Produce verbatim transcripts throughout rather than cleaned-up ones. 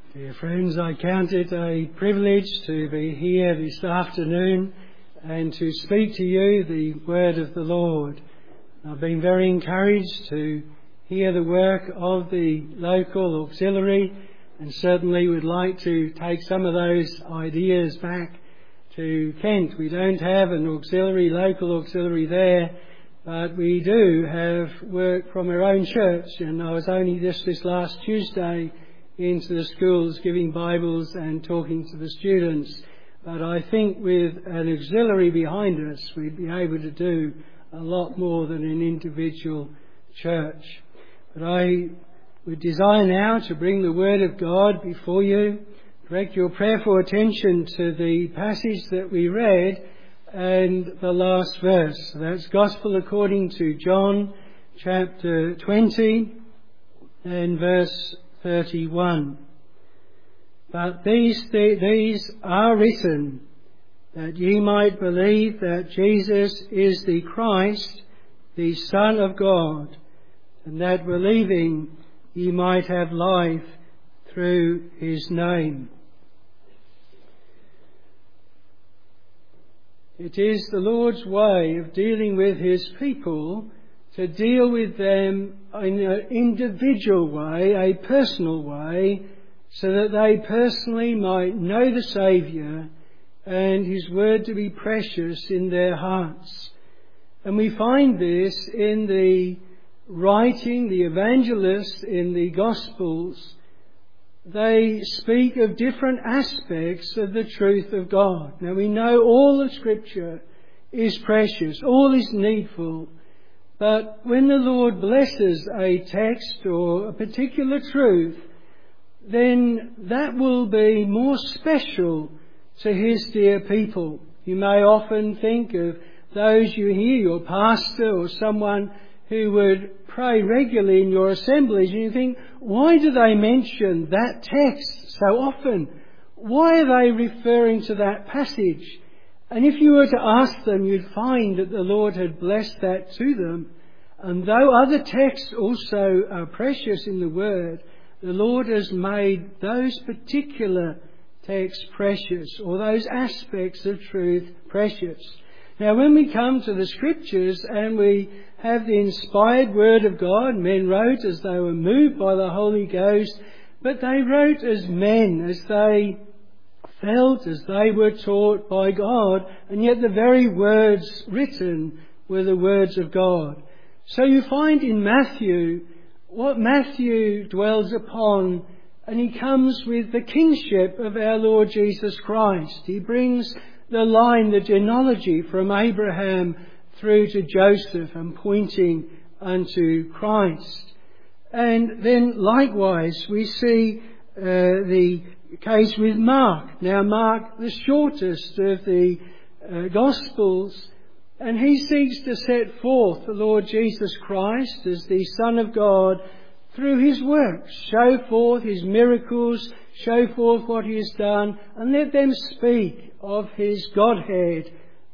Dear friends, I count it a privilege to be here this afternoon and to speak to you the word of the Lord. I've been very encouraged to hear the work of the local auxiliary, and certainly would like to take some of those ideas back to Kent. We don't have an auxiliary, local auxiliary there, but we do have work from our own church, and I was only just this last Tuesday into the schools giving Bibles and talking to the students. But I think with an auxiliary behind us, we'd be able to do a lot more than an individual church. But I would desire now to bring the Word of God before you. Direct your prayerful attention to the passage that we read and the last verse. That's Gospel according to John, chapter twenty and verse thirty-one. But these these are written, that ye might believe that Jesus is the Christ, the Son of God, and that believing ye might have life through his name. It is the Lord's way of dealing with his people to deal with them in an individual way, a personal way, so that they personally might know the Saviour and his word to be precious in their hearts. And we find this in the writing, the evangelists in the Gospels. They speak of different aspects of the truth of God. Now we know all of Scripture is precious, all is needful. But when the Lord blesses a text or a particular truth, then that will be more special to his dear people. You may often think of those you hear, your pastor or someone who would pray regularly in your assemblies, and you think, why do they mention that text so often? Why are they referring to that passage? And if you were to ask them, you'd find that the Lord had blessed that to them. And though other texts also are precious in the Word, the Lord has made those particular texts precious, or those aspects of truth precious. Now when we come to the Scriptures and we have the inspired Word of God, men wrote as they were moved by the Holy Ghost, but they wrote as men, as they felt, as they were taught by God, and yet the very words written were the words of God. So you find in Matthew what Matthew dwells upon, and he comes with the kingship of our Lord Jesus Christ. He brings the line, the genealogy from Abraham through to Joseph and pointing unto Christ. And then likewise we see uh, the case with Mark. Now Mark, the shortest of the uh, Gospels, and he seeks to set forth the Lord Jesus Christ as the Son of God through his works, show forth his miracles, show forth what he has done, and let them speak of his Godhead,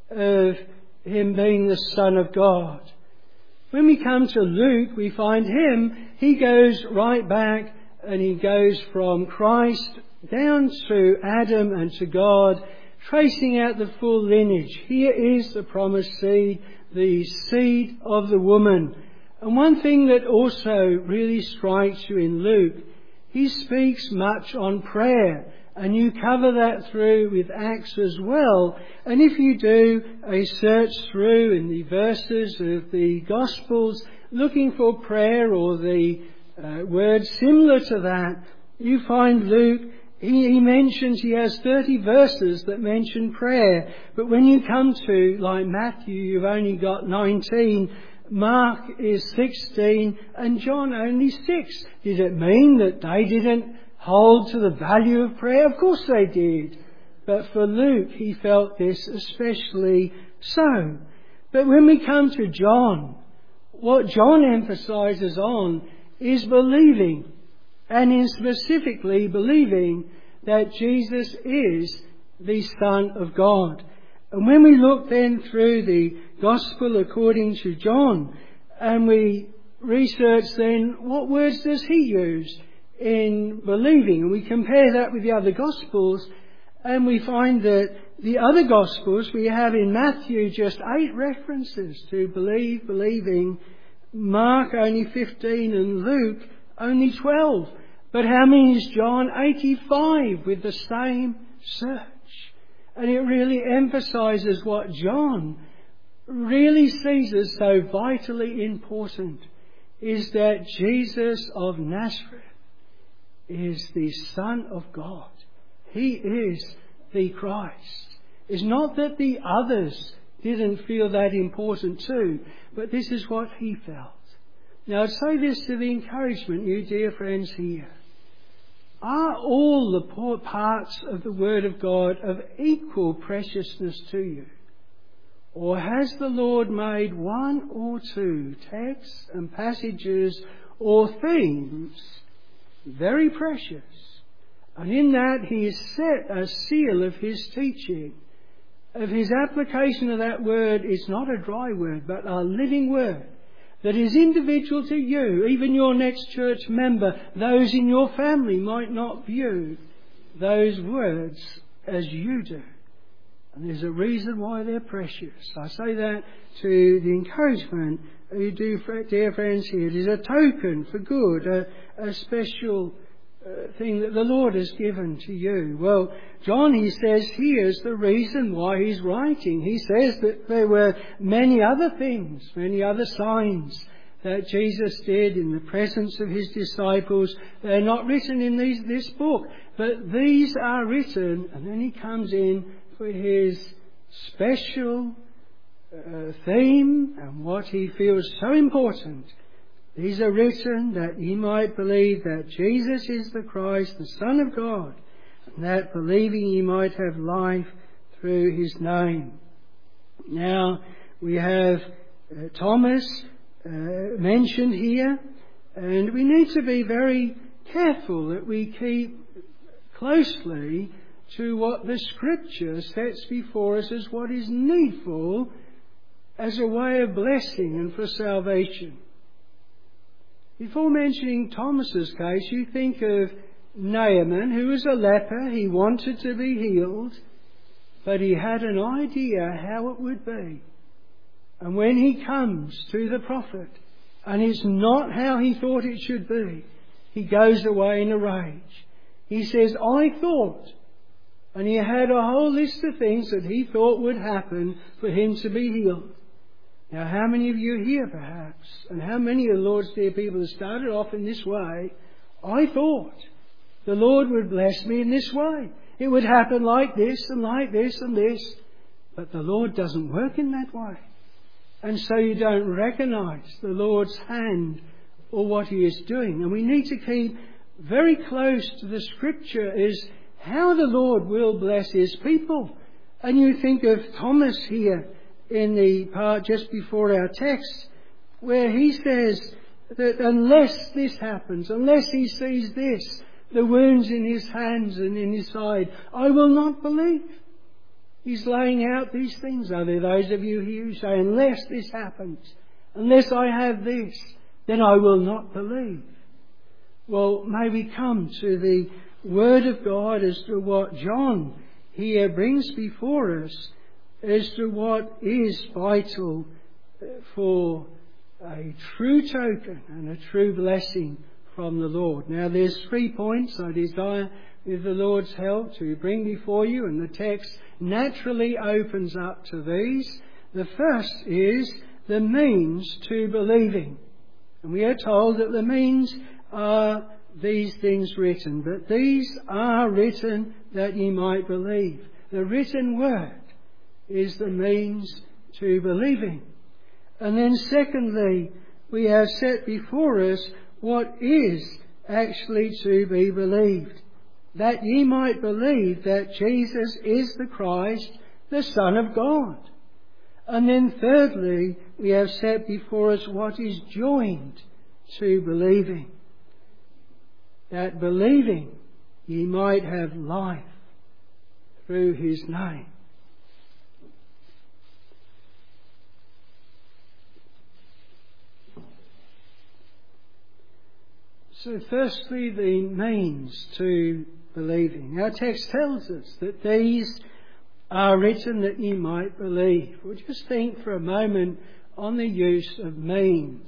of him being the Son of God. When we come to Luke, we find him, he goes right back and he goes from Christ down to Adam and to God, tracing out the full lineage. Here is the promised seed, the seed of the woman. And one thing that also really strikes you in Luke, he speaks much on prayer. And you cover that through with Acts as well. And if you do a search through in the verses of the Gospels, looking for prayer or the uh, words similar to that, you find Luke, he, he mentions, he has thirty verses that mention prayer. But when you come to, like Matthew, you've only got nineteen. Mark is sixteen and John only six. Did it mean that they didn't hold to the value of prayer? Of course they did. But for Luke, he felt this especially so. But when we come to John, what John emphasizes on is believing, and in specifically believing that Jesus is the Son of God. And when we look then through the Gospel according to John, and we research then what words does he use? in believing. And we compare that with the other Gospels, and we find that the other Gospels, we have in Matthew just eight references to believe, believing, Mark only fifteen, and Luke only twelve. But how many is John? eighty-five, with the same search. And it really emphasises what John really sees as so vitally important, is that Jesus of Nazareth is the Son of God. He is the Christ. It's not that the others didn't feel that important too, but this is what he felt. Now I'd say this to the encouragement, you dear friends here. Are all the parts of the Word of God of equal preciousness to you? Or has the Lord made one or two texts and passages or themes very precious, and in that he has set a seal of his teaching, of his application of that word is not a dry word, but a living word that is individual to you, even your next church member. Those in your family might not view those words as you do. And there's a reason why they're precious. I say that to the encouragement of you do, dear friends here. It is a token for good, a, a special uh, thing that the Lord has given to you. Well, John, he says, here's the reason why he's writing. He says that there were many other things, many other signs that Jesus did in the presence of his disciples. They're not written in these, this book, but these are written, and then he comes in for his special uh, theme and what he feels so important. These are written that ye might believe that Jesus is the Christ, the Son of God, and that believing ye might have life through his name. Now, we have uh, Thomas uh, mentioned here, and we need to be very careful that we keep closely to what the Scripture sets before us as what is needful as a way of blessing and for salvation. Before mentioning Thomas's case, you think of Naaman, who was a leper. He wanted to be healed, but he had an idea how it would be. And when he comes to the prophet, and it's not how he thought it should be, he goes away in a rage. He says, I thought... And he had a whole list of things that he thought would happen for him to be healed. Now, how many of you here, perhaps, and how many of the Lord's dear people have started off in this way? I thought the Lord would bless me in this way. It would happen like this and like this and this. But the Lord doesn't work in that way. And so you don't recognise the Lord's hand or what he is doing. And we need to keep very close to the Scripture is how the Lord will bless his people. And you think of Thomas here in the part just before our text, where he says that unless this happens, unless he sees this, the wounds in his hands and in his side, I will not believe. He's laying out these things. Are there those of you here who say, unless this happens, unless I have this, then I will not believe? Well, may we come to the Word of God as to what John here brings before us as to what is vital for a true token and a true blessing from the Lord. Now there's three points I desire with the Lord's help to bring before you, and the text naturally opens up to these. The first is the means to believing. And we are told that the means are these things written, but these are written that ye might believe. The written word is the means to believing. And then secondly, we have set before us what is actually to be believed. That ye might believe that Jesus is the Christ, the Son of God. And then thirdly, we have set before us what is joined to believing. That believing ye might have life through his name. So firstly, the means to believing. Our text tells us that these are written that ye might believe. We'll just think for a moment on the use of means.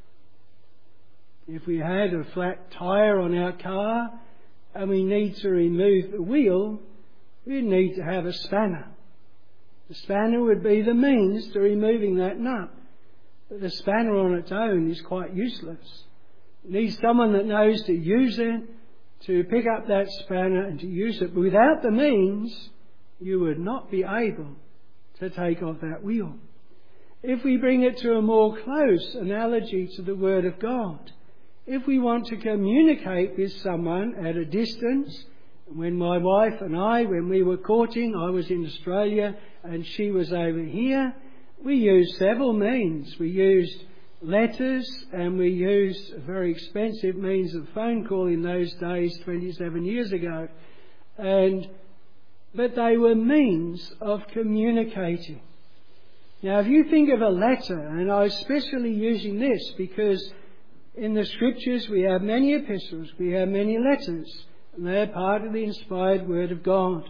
If we had a flat tyre on our car and we need to remove the wheel, we need to have a spanner. The spanner would be the means to removing that nut. But the spanner on its own is quite useless. It needs someone that knows to use it, to pick up that spanner and to use it. But without the means, you would not be able to take off that wheel. If we bring it to a more close analogy to the Word of God, if we want to communicate with someone at a distance, when my wife and I, when we were courting, I was in Australia and she was over here, we used several means. We used letters and we used a very expensive means of phone call in those days, twenty-seven years ago. And but they were means of communicating. Now, if you think of a letter, and I'm especially using this because in the Scriptures we have many epistles, we have many letters, and they are part of the inspired Word of God.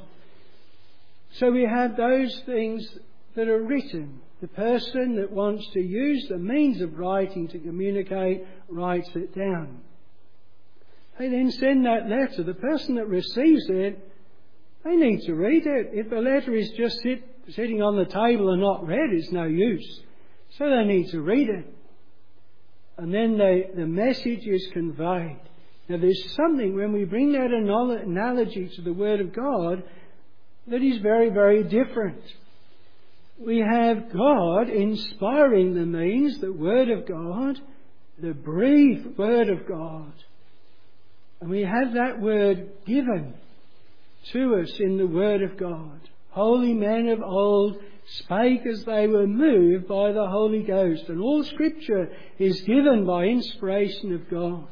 So we have those things that are written. The person that wants to use the means of writing to communicate writes it down. They then send that letter. The person that receives it, they need to read it. If the letter is just sit, sitting on the table and not read, it's no use. So they need to read it. And then they, the message is conveyed. Now there's something, when we bring that analogy to the Word of God, that is very, very different. We have God inspiring the means, the Word of God, the breathed Word of God. And we have that Word given to us in the Word of God. Holy men of old spake as they were moved by the Holy Ghost. And all Scripture is given by inspiration of God.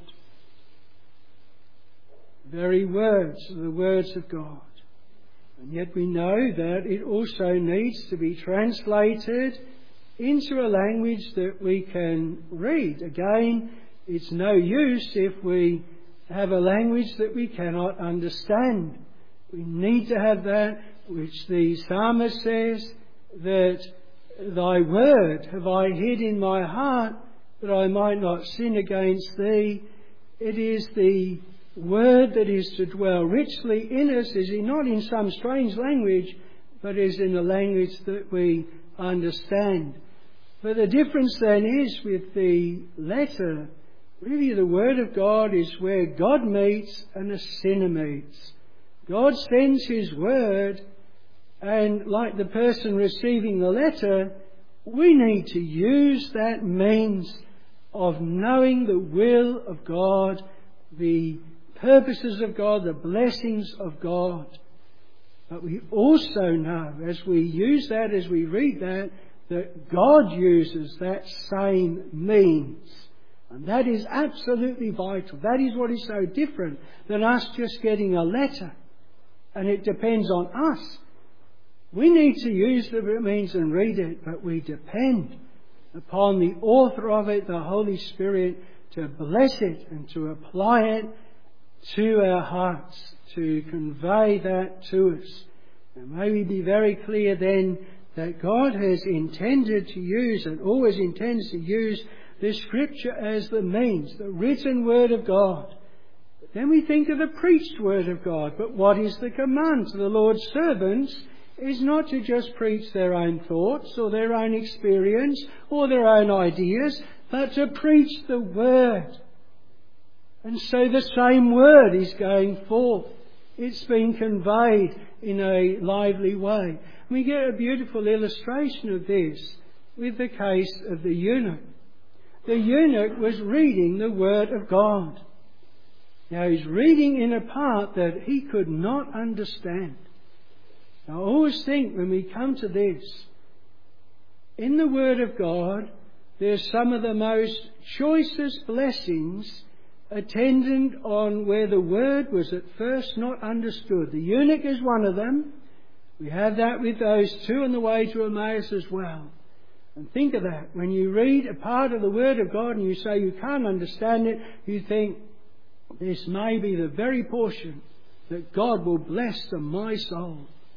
The very words are the words of God. And yet we know that it also needs to be translated into a language that we can read. Again, it's no use if we have a language that we cannot understand. We need to have that which the psalmist says, that thy word have I hid in my heart that I might not sin against thee. It is the word that is to dwell richly in us, is not in some strange language, but is in a language that we understand. But the difference then is with the letter, really the Word of God is where God meets and a sinner meets. God sends His Word, and like the person receiving the letter, we need to use that means of knowing the will of God, the purposes of God, the blessings of God. But we also know, as we use that, as we read that, that God uses that same means. And that is absolutely vital. That is what is so different than us just getting a letter. And it depends on us. We need to use the means and read it, but we depend upon the author of it, the Holy Spirit, to bless it and to apply it to our hearts, to convey that to us. And may we be very clear then that God has intended to use and always intends to use the Scripture as the means, the written Word of God. But then we think of the preached Word of God. But what is the command to the Lord's servants? Is not to just preach their own thoughts or their own experience or their own ideas, but to preach the Word. And so the same Word is going forth. It's being conveyed in a lively way. We get a beautiful illustration of this with the case of the eunuch. The eunuch was reading the Word of God. Now he's reading in a part that he could not understand. Now, I always think when we come to this, in the Word of God, there's some of the most choicest blessings attendant on where the Word was at first not understood. The eunuch is one of them. We have that with those two on the way to Emmaus as well. And think of that. When you read a part of the Word of God and you say you can't understand it, you think, this may be the very portion that God will bless to my soul.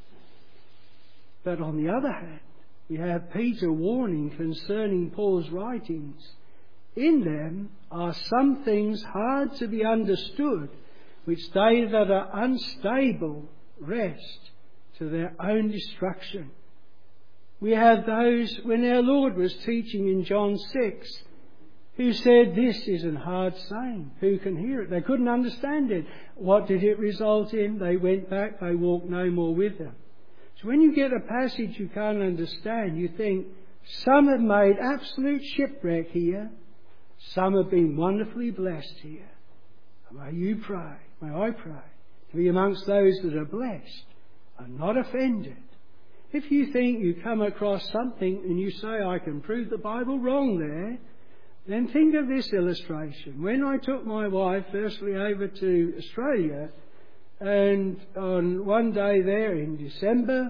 But on the other hand, we have Peter warning concerning Paul's writings. In them are some things hard to be understood, which they that are unstable wrest to their own destruction. We have those, when our Lord was teaching in John six, who said, this is a hard saying. Who can hear it? They couldn't understand it. What did it result in? They went back, they walked no more with him. So when you get a passage you can't understand, you think, some have made absolute shipwreck here. Some have been wonderfully blessed here. May you pray, may I pray, to be amongst those that are blessed and not offended. If you think you come across something and you say, I can prove the Bible wrong there, then think of this illustration. When I took my wife firstly over to Australia, and on one day there in December,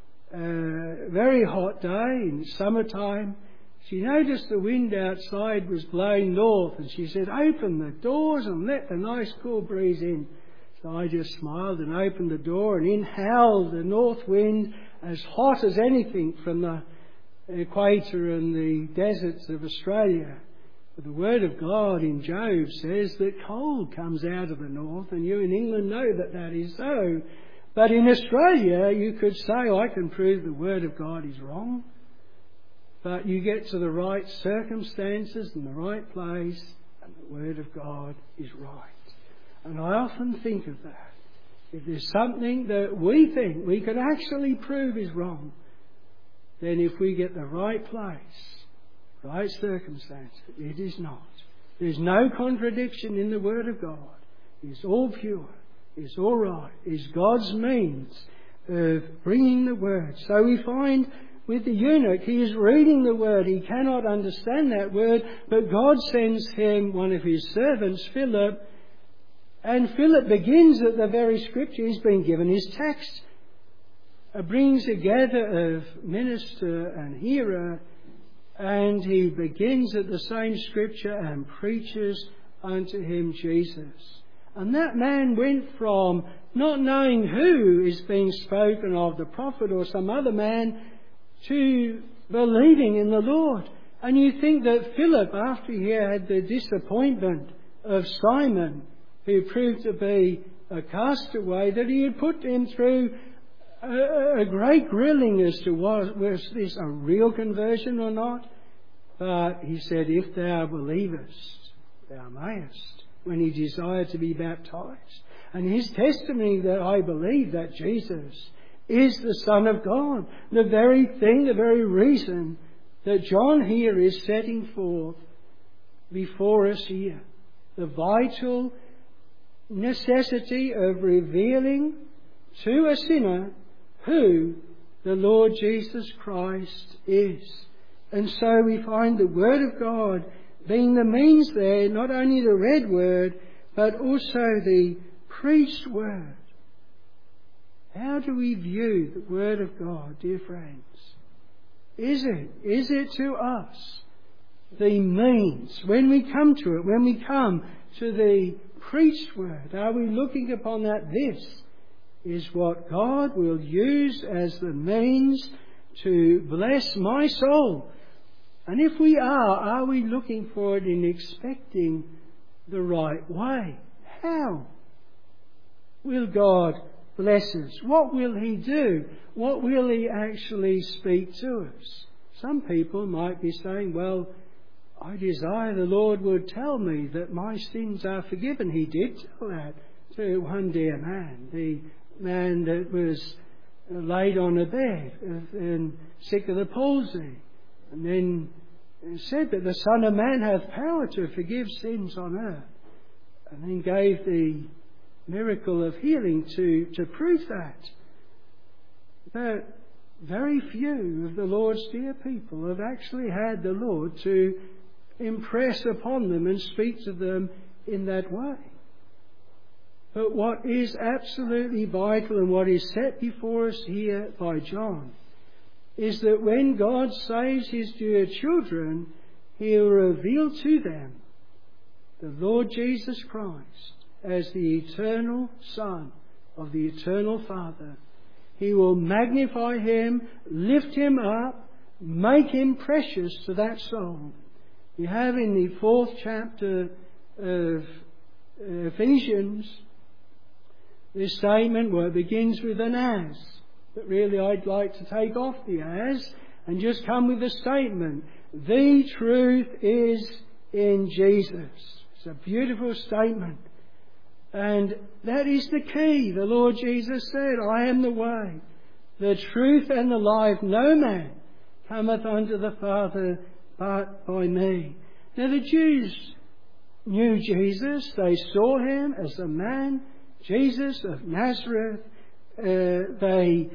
a very hot day in summertime, she noticed the wind outside was blowing north, and she said, open the doors and let the nice cool breeze in. So I just smiled and opened the door, and in howled the north wind, as hot as anything from the equator and the deserts of Australia. But the Word of God in Job says that cold comes out of the north, and you in England know that that is so. But in Australia, you could say, I can prove the Word of God is wrong. But you get to the right circumstances and the right place, and the Word of God is right. And I often think of that. If there's something that we think we could actually prove is wrong, then if we get the right place, right circumstances, it is not. There's no contradiction in the Word of God. It's all pure. It's all right. It's God's means of bringing the Word. So we find with the eunuch, he is reading the Word. He cannot understand that Word, but God sends him one of his servants, Philip, and Philip begins at the very scripture. He's been given his text. It brings together of minister and hearer, and he begins at the same scripture and preaches unto him Jesus. And that man went from not knowing who is being spoken of, the prophet or some other man, to believing in the Lord. And you think that Philip, after he had the disappointment of Simon, who proved to be a castaway, that he had put him through a, a great grilling as to was, was this a real conversion or not. But he said, if thou believest, thou mayest, when he desired to be baptized. And his testimony that I believe that Jesus is the Son of God, the very thing, the very reason that John here is setting forth before us here. The vital necessity of revealing to a sinner who the Lord Jesus Christ is. And so we find the Word of God being the means there, not only the read Word, but also the preached Word. How do we view the Word of God, dear friends? Is it, is it to us the means, when we come to it, when we come to the preached Word, are we looking upon that this is what God will use as the means to bless my soul? And if we are, are we looking for it in expecting the right way? How will God bless us? What will He do? What will He actually speak to us? Some people might be saying, well, I desire the Lord would tell me that my sins are forgiven. He did tell that to one dear man, the man that was laid on a bed and sick of the palsy. And then said that the Son of Man hath power to forgive sins on earth. And then gave the miracle of healing to, to prove that. But very few of the Lord's dear people have actually had the Lord to impress upon them and speak to them in that way. But what is absolutely vital and what is set before us here by John is that when God saves His dear children, He will reveal to them the Lord Jesus Christ as the eternal Son of the eternal Father. He will magnify him, lift him up, make him precious to that soul. You have in the fourth chapter of Ephesians this statement where it begins with an as. But really I'd like to take off the as and just come with a statement. The truth is in Jesus. It's a beautiful statement. And that is the key. The Lord Jesus said, I am the way, the truth and the life. No man cometh unto the Father but by me. Now the Jews knew Jesus. They saw him as a man, Jesus of Nazareth. Uh, they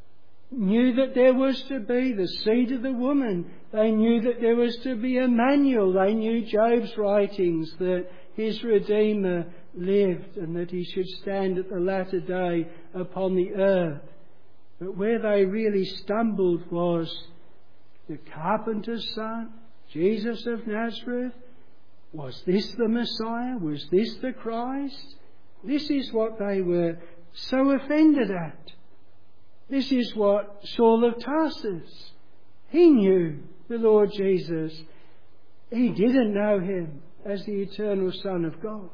knew that there was to be the seed of the woman. They knew that there was to be Emmanuel. They knew Job's writings, that his Redeemer lived and that he should stand at the latter day upon the earth. But where they really stumbled was the carpenter's son, Jesus of Nazareth. Was this the Messiah? Was this the Christ? This is what they were so offended at. This is what Saul of Tarsus, he knew the Lord Jesus. He didn't know him as the eternal Son of God.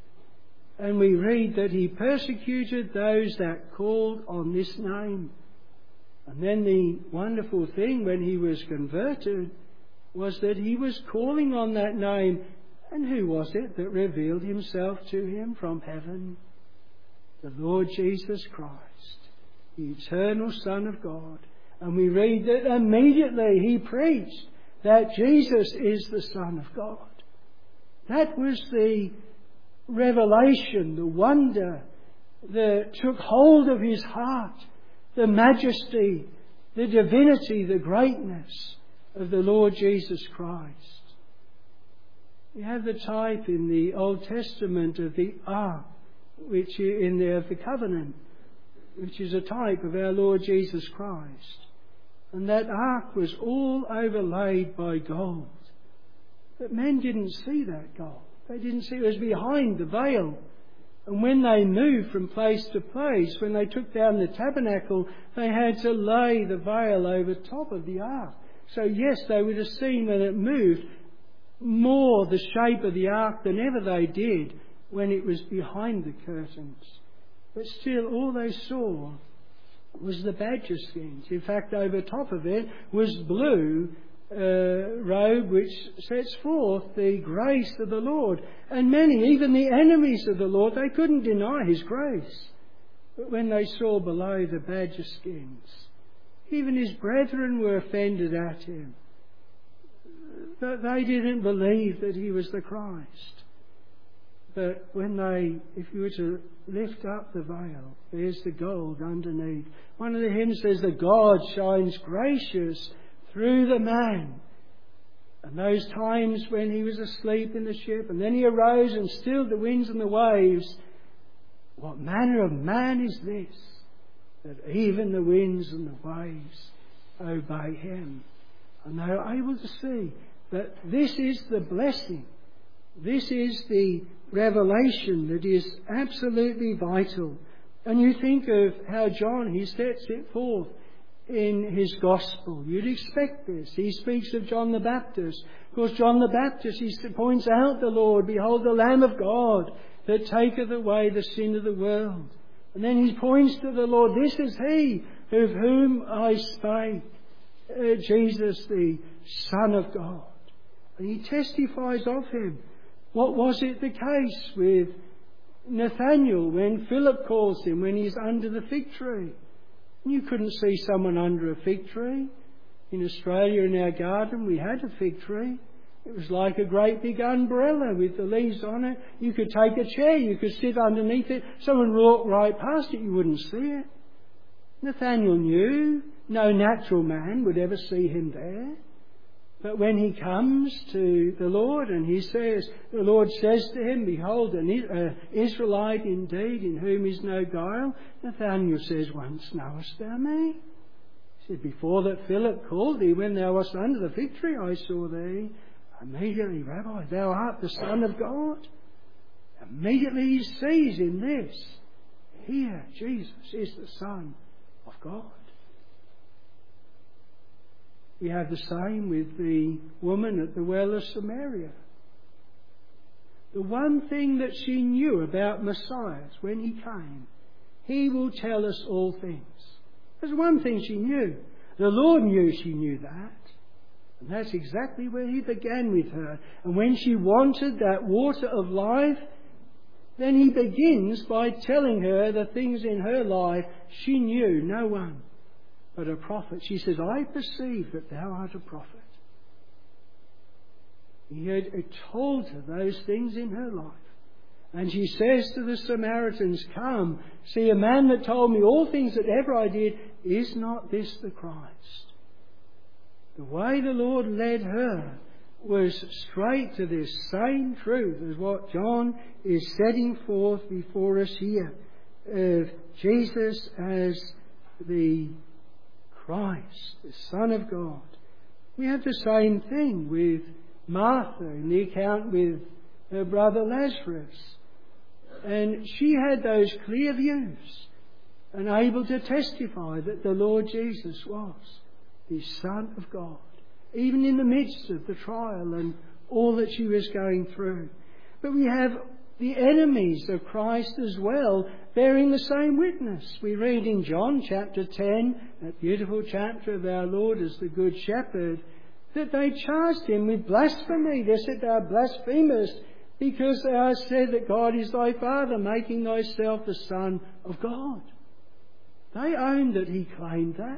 And we read that he persecuted those that called on this name. And then the wonderful thing when he was converted was that he was calling on that name. And who was it that revealed himself to him from heaven? The Lord Jesus Christ, the eternal Son of God. And we read that immediately he preached that Jesus is the Son of God. That was the revelation, the wonder that took hold of his heart, the majesty, the divinity, the greatness of the Lord Jesus Christ. You have the type in the Old Testament of the ark, which in the, of the covenant, which is a type of our Lord Jesus Christ. And that ark was all overlaid by gold. But men didn't see that gold. They didn't see it. It was behind the veil. And when they moved from place to place, when they took down the tabernacle, they had to lay the veil over top of the ark. So yes, they would have seen when it moved more the shape of the ark than ever they did when it was behind the curtains. But still, all they saw was the badger skins. In fact, over top of it was blue uh, robe which sets forth the grace of the Lord. And many, even the enemies of the Lord, they couldn't deny his grace. But when they saw below the badger skins, even his brethren were offended at him. But they didn't believe that he was the Christ. But when they, if you were to lift up the veil, there's the gold underneath. One of the hymns says, the God shines gracious through the man. And those times when he was asleep in the ship, and then he arose and stilled the winds and the waves. What manner of man is this, that even the winds and the waves obey him? And they are able to see that this is the blessing. This is the revelation that is absolutely vital. And you think of how John, he sets it forth in his gospel. You'd expect this. He speaks of John the Baptist. Of course, John the Baptist, he points out the Lord, behold the Lamb of God that taketh away the sin of the world. And then he points to the Lord, this is he of whom I spake, uh, Jesus the Son of God. And he testifies of him. What was it the case with Nathanael when Philip calls him when he's under the fig tree? You couldn't see someone under a fig tree. In Australia, in our garden, we had a fig tree. It was like a great big umbrella with the leaves on it. You could take a chair, you could sit underneath it. Someone walked right past it, you wouldn't see it. Nathanael knew no natural man would ever see him there. But when he comes to the Lord and he says, the Lord says to him, behold, an Israelite indeed, in whom is no guile, Nathanael says, once knowest thou me? He said, before that Philip called thee, when thou wast under the fig tree, I saw thee. Immediately, Rabbi, thou art the Son of God. Immediately he sees in this, here Jesus is the Son of God. We have the same with the woman at the well of Samaria. The one thing that she knew about Messiah when he came, he will tell us all things. There's one thing she knew. The Lord knew she knew that. And that's exactly where he began with her. And when she wanted that water of life, then he begins by telling her the things in her life she knew no one but a prophet. She says, I perceive that thou art a prophet. He had told her those things in her life. And she says to the Samaritans, come, see a man that told me all things that ever I did. Is not this the Christ? The way the Lord led her was straight to this same truth as what John is setting forth before us here, of Jesus as the Christ, the Son of God. We have the same thing with Martha in the account with her brother Lazarus. And she had those clear views and able to testify that the Lord Jesus was the Son of God, even in the midst of the trial and all that she was going through. But we have the enemies of Christ as well bearing the same witness. We read in John chapter ten, that beautiful chapter of our Lord as the Good Shepherd, that they charged him with blasphemy. They said, thou blasphemest, because thou hast said that God is thy Father, making thyself the Son of God. They owned that he claimed that.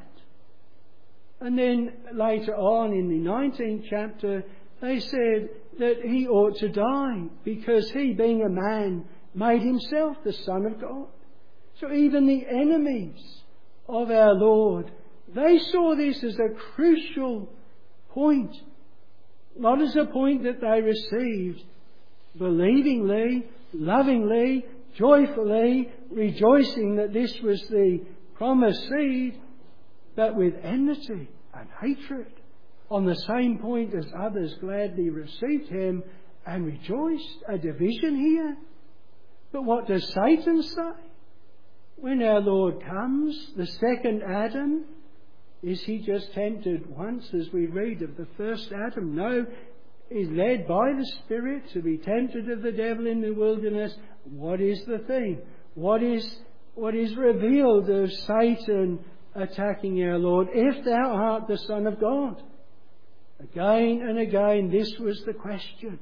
And then later on in the nineteenth chapter, they said that he ought to die because he, being a man, made himself the Son of God. So even the enemies of our Lord, they saw this as a crucial point, not as a point that they received believingly, lovingly, joyfully, rejoicing that this was the promised seed, but with enmity and hatred, on the same point as others gladly received him and rejoiced. A division here. But what does Satan say? When our Lord comes, the second Adam, is he just tempted once as we read of the first Adam? No, he's led by the Spirit to be tempted of the devil in the wilderness. What is the thing? What is, what is revealed of Satan attacking our Lord? If thou art the Son of God. Again and again this was the question.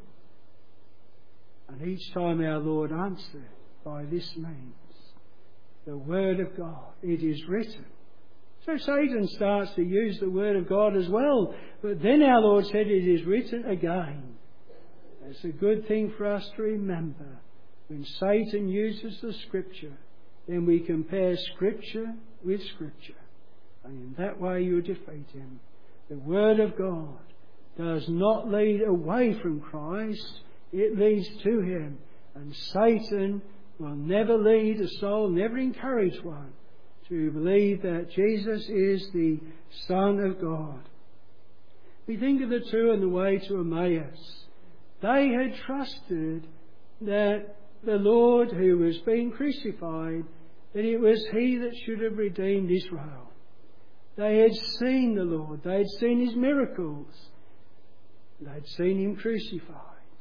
And each time our Lord answered by this means. The Word of God. It is written. So Satan starts to use the Word of God as well. But then our Lord said it is written again. It's a good thing for us to remember. When Satan uses the Scripture, then we compare Scripture with Scripture. And in that way you defeat him. The Word of God does not lead away from Christ. It leads to him. And Satan will never lead a soul, never encourage one to believe that Jesus is the Son of God. We think of the two on the way to Emmaus. They had trusted that the Lord who was being crucified, that it was he that should have redeemed Israel. They had seen the Lord. They had seen his miracles. They had seen him crucified.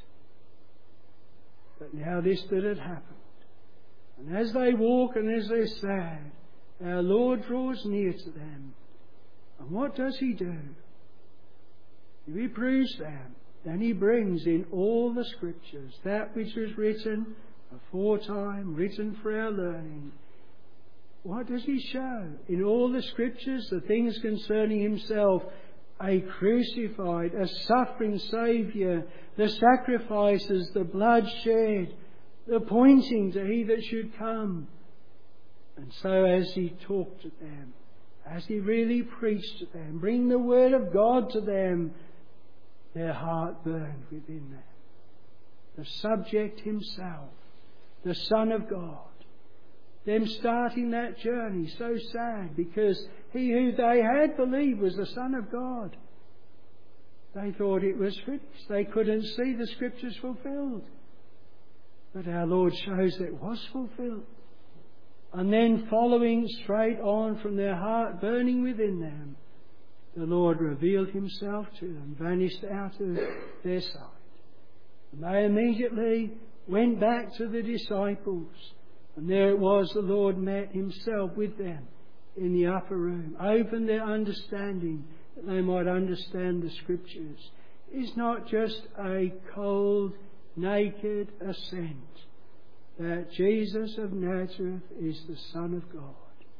But now this that had happened. And as they walk and as they're sad, our Lord draws near to them. And what does he do? He reproves them. Then he brings in all the Scriptures, that which was written aforetime, written for our learning. What does he show? In all the Scriptures, the things concerning himself, a crucified, a suffering Saviour, the sacrifices, the blood shed, the pointing to he that should come. And so as he talked to them, as he really preached to them, bring the Word of God to them, their heart burned within them. The subject himself, the Son of God, them starting that journey so sad because he who they had believed was the Son of God. They thought it was finished. They couldn't see the Scriptures fulfilled. But our Lord shows that it was fulfilled. And then following straight on from their heart burning within them, the Lord revealed himself to them, vanished out of their sight. And they immediately went back to the disciples. And there it was, the Lord met himself with them in the upper room, opened their understanding that they might understand the Scriptures. It's not just a cold, naked assent that Jesus of Nazareth is the Son of God.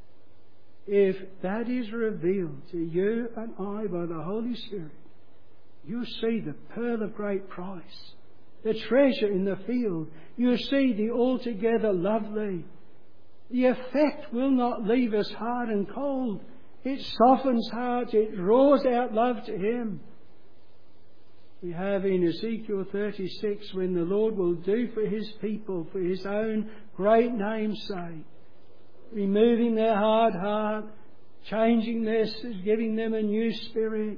If that is revealed to you and I by the Holy Spirit, you'll see the pearl of great price, the treasure in the field. You'll see the altogether lovely. The effect will not leave us hard and cold. It softens hearts. It draws out love to Him. We have in Ezekiel thirty-six, when the Lord will do for His people, for His own great name's sake, removing their hard heart, changing their, giving them a new spirit.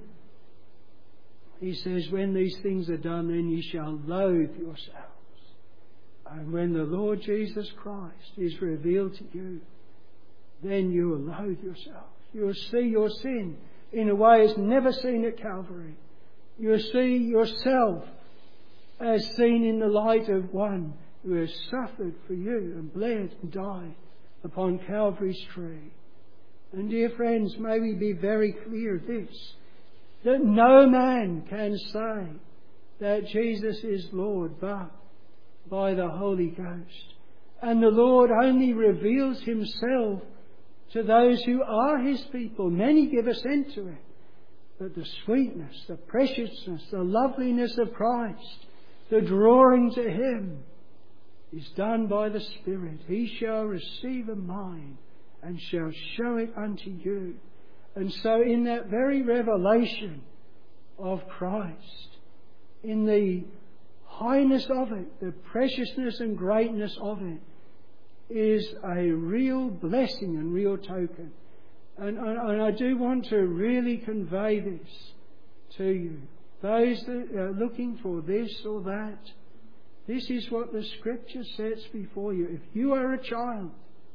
He says, when these things are done, then ye shall loathe yourselves. And when the Lord Jesus Christ is revealed to you, then you will loathe yourselves. You will see your sin in a way it's never seen at Calvary. You will see yourself as seen in the light of one who has suffered for you and bled and died upon Calvary's tree. And dear friends, may we be very clear of this, that no man can say that Jesus is Lord but by the Holy Ghost. And the Lord only reveals Himself to those who are His people. Many give assent to it. But the sweetness, the preciousness, the loveliness of Christ, the drawing to Him, is done by the Spirit. He shall receive of mine and shall show it unto you. And so in that very revelation of Christ, in the highness of it, the preciousness and greatness of it, is a real blessing and real token. And, and I do want to really convey this to you. Those that are looking for this or that, this is what the Scripture sets before you. If you are a child,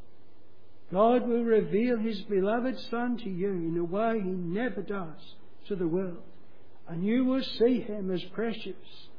God will reveal His beloved Son to you in a way He never does to the world. And you will see Him as precious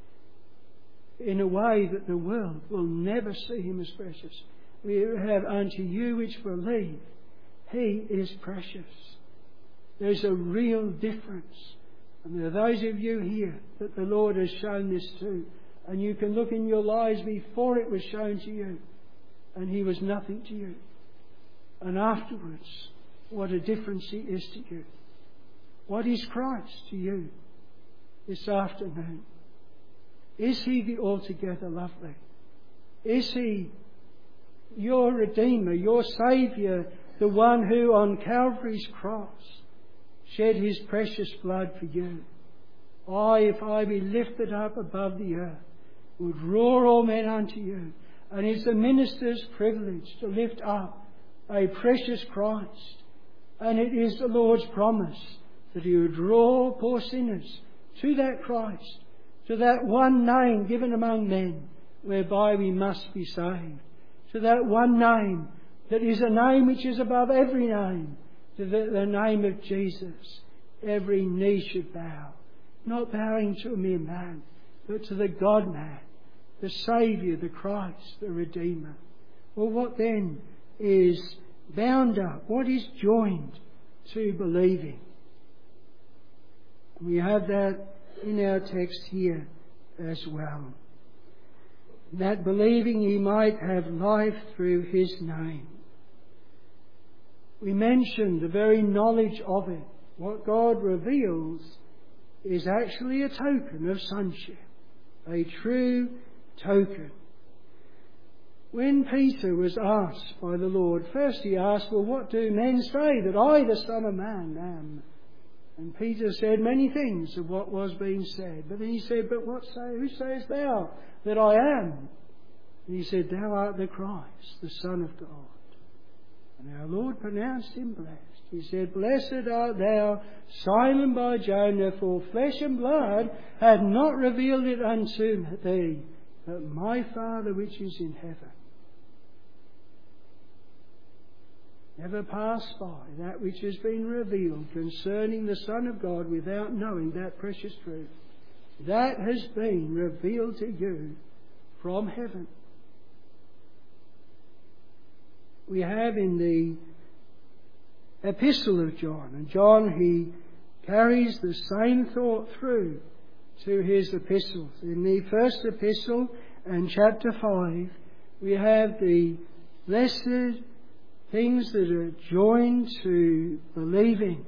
in a way that the world will never see Him as precious. We have unto you which believe, He is precious. There's a real difference. And there are those of you here that the Lord has shown this to. And you can look in your lives before it was shown to you, and He was nothing to you. And afterwards, what a difference He is to you. What is Christ to you this afternoon? Is He the altogether lovely? Is He your Redeemer, your Saviour, the one who on Calvary's cross shed His precious blood for you? I, if I be lifted up above the earth, will draw all men unto you. And it's the minister's privilege to lift up a precious Christ. And it is the Lord's promise that He will draw poor sinners to that Christ, to that one name given among men whereby we must be saved, to that one name that is a name which is above every name, to the, the name of Jesus. Every knee should bow, not bowing to a mere man, but to the God-man, the Saviour, the Christ, the Redeemer. Well, what then is bound up? What is joined to believing? We have that in our text here as well. That believing ye might have life through His name. We mentioned the very knowledge of it. What God reveals is actually a token of sonship, a true token. When Peter was asked by the Lord, first he asked, well, what do men say that I, the Son of Man, am? And Peter said many things of what was being said. But then he said, but what say, who sayest thou that I am? And he said, thou art the Christ, the Son of God. And our Lord pronounced Him blessed. He said, blessed art thou, Simon Bar Jonah, for flesh and blood had not revealed it unto thee, but my Father which is in heaven. Never pass by that which has been revealed concerning the Son of God without knowing that precious truth. That has been revealed to you from heaven. We have in the epistle of John, and John, he carries the same thought through to his epistles. In the first epistle and chapter five, we have the blessed things that are joined to believing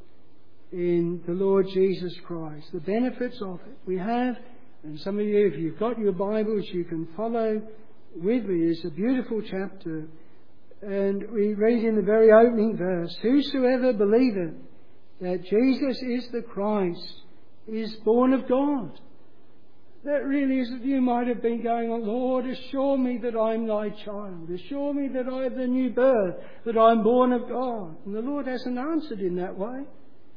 in the Lord Jesus Christ, the benefits of it. We have, and some of you, if you've got your Bibles, you can follow with me. It's a beautiful chapter. And we read in the very opening verse, "Whosoever believeth that Jesus is the Christ is born of God." That really is, you might have been going on, "Lord, assure me that I'm thy child. Assure me that I have the new birth, that I'm born of God." And the Lord hasn't answered in that way.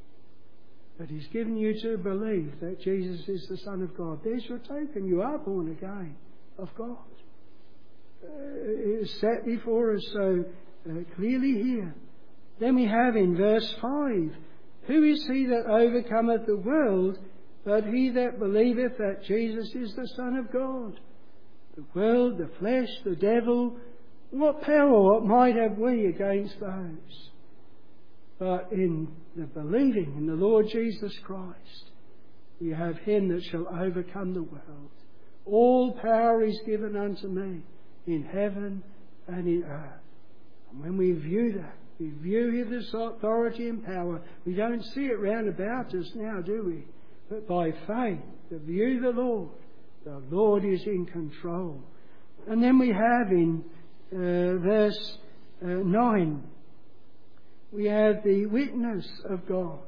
But He's given you to believe that Jesus is the Son of God. There's your token. You are born again of God. It is set before us so uh, clearly here. Then we have in verse five, "Who is he that overcometh the world, but he that believeth that Jesus is the Son of God?" The world, the flesh, the devil, what power, what might have we against those? But in the believing in the Lord Jesus Christ, we have Him that shall overcome the world. All power is given unto me in heaven and in earth. And when we view that, we view His authority and power. We don't see it round about us now, do we? But by faith, to view the Lord, the Lord is in control. And then we have in uh, verse uh, nine, we have the witness of God.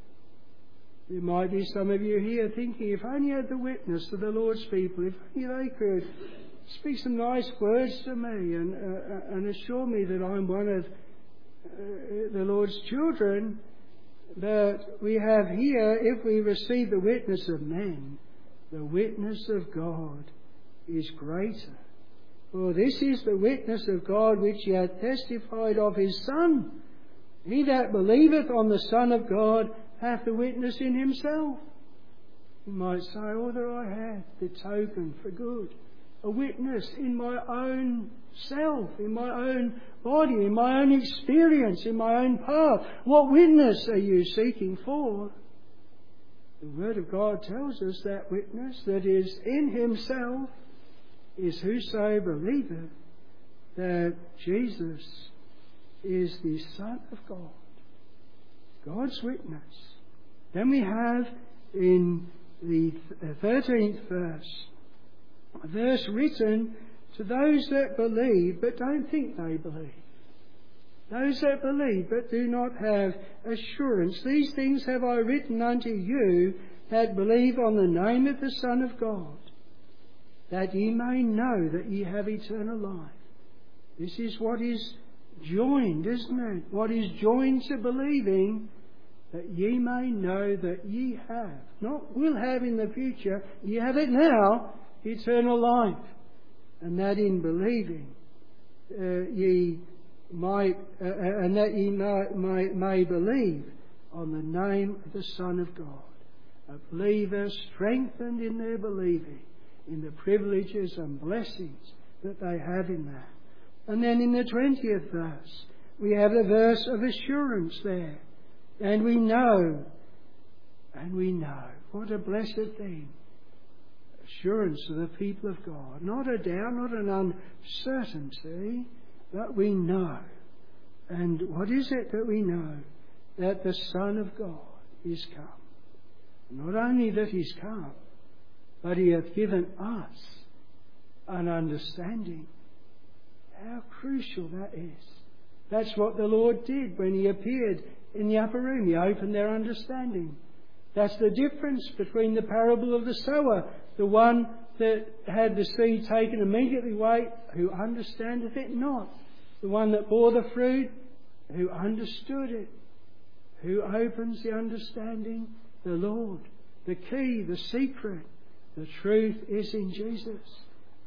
There might be some of you here thinking, if only I had the witness of the Lord's people, if only they could speak some nice words to me and, uh, and assure me that I'm one of uh, the Lord's children. But we have here, if we receive the witness of men, the witness of God is greater. For this is the witness of God which He hath testified of His Son. He that believeth on the Son of God hath the witness in himself. You might say, "Oh, there I have the token for good. A witness in my own self, in my own body, in my own experience, in my own path." What witness are you seeking for? The Word of God tells us that witness that is in Himself is whoso believeth that Jesus is the Son of God. God's witness. Then we have in the thirteenth verse, a verse written to those that believe but don't think they believe. Those that believe but do not have assurance. "These things have I written unto you that believe on the name of the Son of God, that ye may know that ye have eternal life." This is what is joined, isn't it? What is joined to believing, that ye may know that ye have, not will have in the future, ye have it now, eternal life. And that in believing uh, ye might, uh, and that ye may, may, may believe on the name of the Son of God. A believer strengthened in their believing, in the privileges and blessings that they have in that. And then in the twentieth verse, we have a verse of assurance there. And we know, and we know. What a blessed thing. Assurance of the people of God. Not a doubt, not an uncertainty, but we know. And what is it that we know? That the Son of God is come. Not only that He's come, but He hath given us an understanding. How crucial that is. That's what the Lord did when He appeared in the upper room. He opened their understanding. That's the difference between the parable of the sower, the one that had the seed taken immediately away, who understandeth it not. The one that bore the fruit, who understood it. Who opens the understanding? The Lord. The key, the secret, the truth is in Jesus.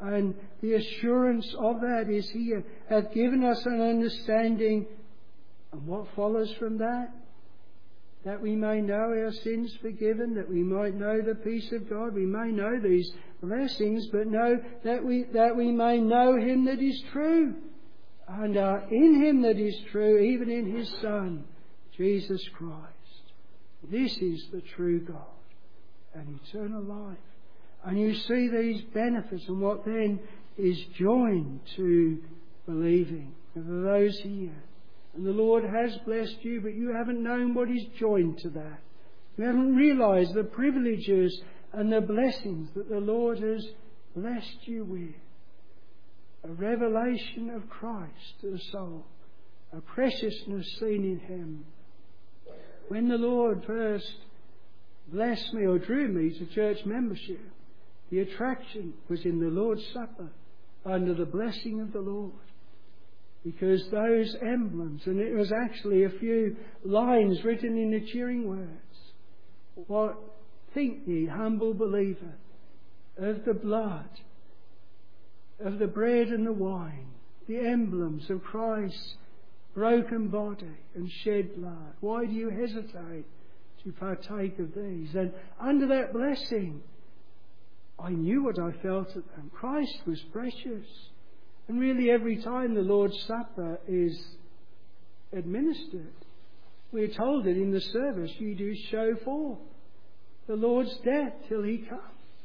And the assurance of that is He hath given us an understanding. And what follows from that? That we may know our sins forgiven, that we might know the peace of God. We may know these blessings, but know that we, that we may know Him that is true. And are in Him that is true, even in His Son, Jesus Christ. This is the true God and eternal life. And you see these benefits and what then is joined to believing. And for those here, and the Lord has blessed you, but you haven't known what is joined to that. You haven't realised the privileges and the blessings that the Lord has blessed you with. A revelation of Christ to the soul. A preciousness seen in Him. When the Lord first blessed me or drew me to church membership, the attraction was in the Lord's Supper under the blessing of the Lord. Because those emblems, and it was actually a few lines written in the cheering words. What think ye, humble believer, of the blood, of the bread and the wine, the emblems of Christ's broken body and shed blood? Why do you hesitate to partake of these? And under that blessing, I knew what I felt at them. Christ was precious. And really every time the Lord's Supper is administered, we're told that in the service you do show forth the Lord's death till He come.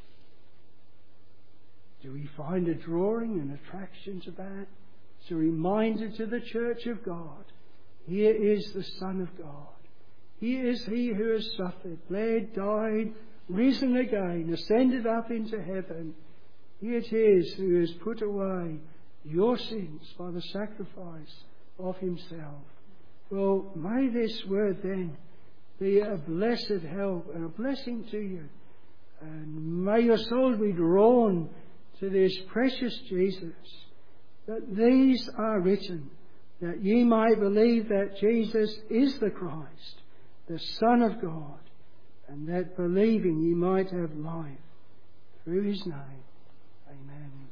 Do we find a drawing and attraction to that? It's a reminder to the Church of God. Here is the Son of God. Here is He who has suffered, bled, died, risen again, ascended up into heaven. Here it is who has put away your sins by the sacrifice of Himself. Well, may this word then be a blessed help and a blessing to you. And may your soul be drawn to this precious Jesus, that these are written, that ye might believe that Jesus is the Christ, the Son of God, and that believing ye might have life through His name. Amen.